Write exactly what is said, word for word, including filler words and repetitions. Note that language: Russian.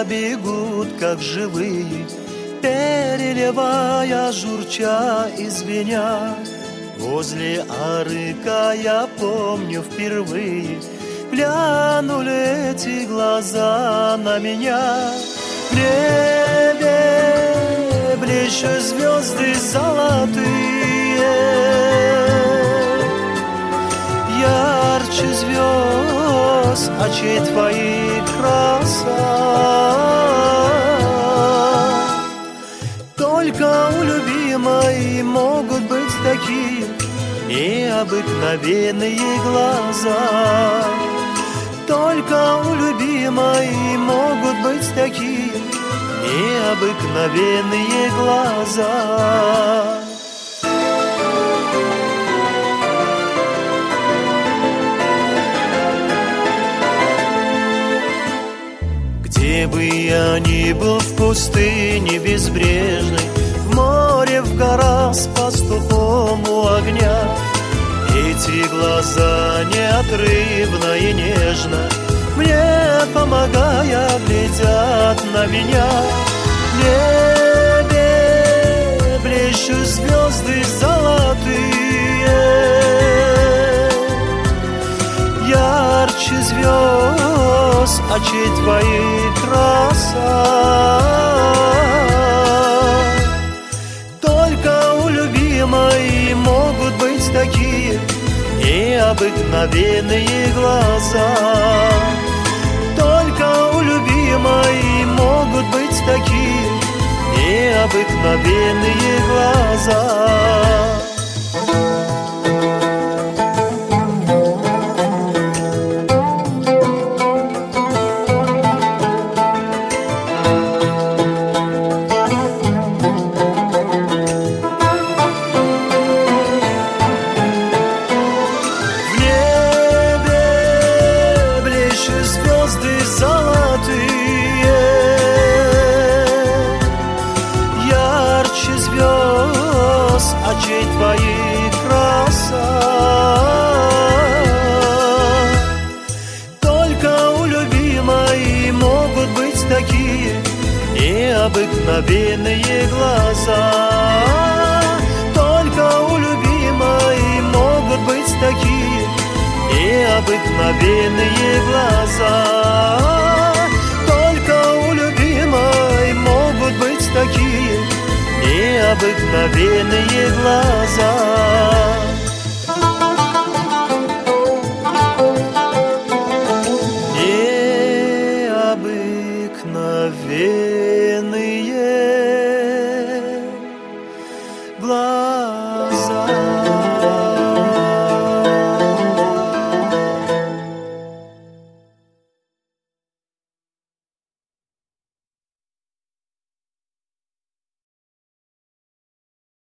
глаза бегут, как живые, переливая, журча и звеня. Возле арыка я помню впервые глянули эти глаза на меня. В небе блещут звезды золотые, ярче звезд очей твоих краса. Только у любимой могут быть такие необыкновенные глаза. Только у любимой могут быть такие необыкновенные глаза. Где бы я ни был, в пустыне безбрежной, в море, в горах, с пастухом у огня, эти глаза неотрывно и нежно, мне помогая, глядят на меня. В небе блещут звезды золотые, ярче звезд очей твоих краса. Только у любимой могут быть такие необыкновенные глаза. Только у любимой могут быть такие необыкновенные глаза. Очей твоих краса. Только у любимой могут быть такие необыкновенные глаза. Только у любимой могут быть такие необыкновенные глаза. Только у любимой могут быть такие необыкновенные глаза.